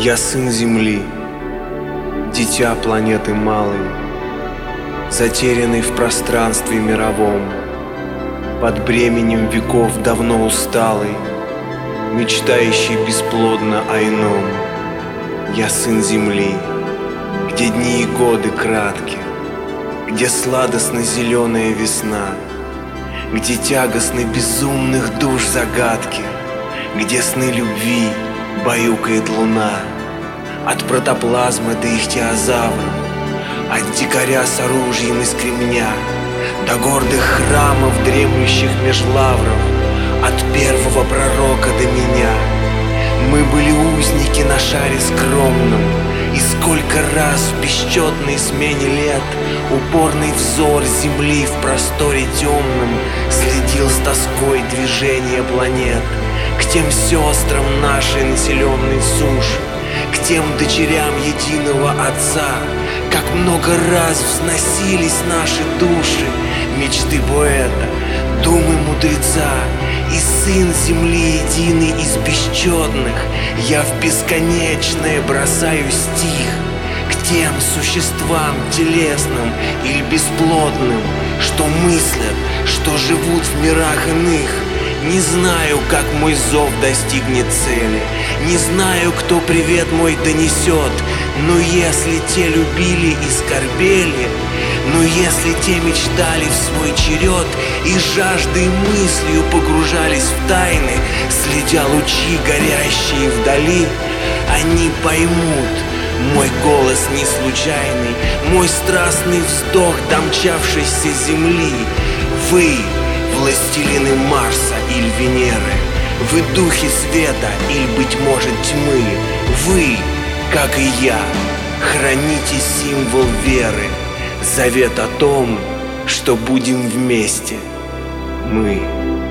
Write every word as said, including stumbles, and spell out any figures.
Я сын Земли, дитя планеты малой, затерянный в пространстве мировом, под бременем веков давно усталый, мечтающий бесплодно о ином. Я сын Земли, где дни и годы кратки, где сладостно зеленая весна, где тягостны безумных душ загадки, где сны любви баюкает луна. От протоплазмы до ихтиозавров, от дикаря с оружием из кремня до гордых храмов, дремлющих меж лавров, от первого пророка до меня. Мы были узники на шаре скромном, и сколько раз в бесчетной смене лет упорный взор земли в просторе темном следил с тоской движения планет к тем сестрам нашей населенной суши, к тем дочерям единого Отца. Как много раз взносились наши души, мечты поэта, думы мудреца, и сын земли единый из бесчетных. Я в бесконечное бросаю стих к тем существам телесным или бесплотным, что мыслят, что живут в мирах иных. Не знаю, как мой зов достигнет цели, не знаю, кто привет мой донесет, но если те любили и скорбели, но если те мечтали в свой черед и жаждой мыслью погружались в тайны, следя лучи горящие вдали, они поймут мой голос не случайный, мой страстный вздох домчавшейся земли. Вы властелины Марса или Венеры, вы духи света или, быть может, тьмы. Вы, как и я, храните символ веры, завет о том, что будем вместе мы.